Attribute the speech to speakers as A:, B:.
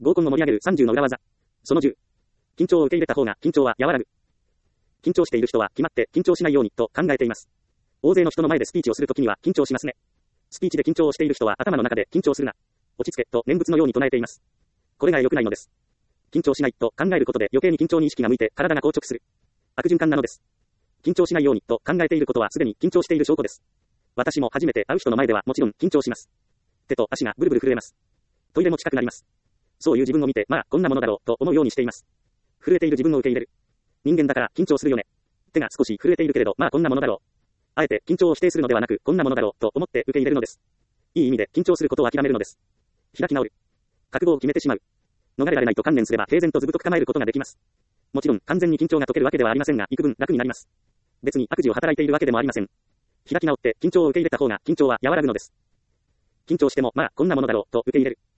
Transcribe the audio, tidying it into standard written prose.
A: 合コンを盛り上げる30の裏技。その10。緊張を受け入れた方が緊張は和らぐ。緊張している人は決まって緊張しないようにと考えています。大勢の人の前でスピーチをするときには緊張しますね。スピーチで緊張をしている人は頭の中で緊張するな。落ち着けと念仏のように唱えています。これが良くないのです。緊張しないと考えることで余計に緊張に意識が向いて体が硬直する。悪循環なのです。緊張しないようにと考えていることはすでに緊張している証拠です。私も初めて会う人の前ではもちろん緊張します。手と足がブルブル震えます。トイレも近くなります。そういう自分を見て、まあこんなものだろうと思うようにしています。震えている自分を受け入れる。人間だから緊張するよね。手が少し震えているけれど、まあこんなものだろう。あえて緊張を否定するのではなく、こんなものだろうと思って受け入れるのです。いい意味で緊張することを諦めるのです。開き直る。覚悟を決めてしまう。逃れられないと観念すれば平然とずぶとく構えることができます。もちろん完全に緊張が解けるわけではありませんが、幾分楽になります。別に悪事を働いているわけでもありません。開き直って緊張を受け入れた方が緊張は和らぐのです。緊張してもまあこんなものだろうと受け入れる。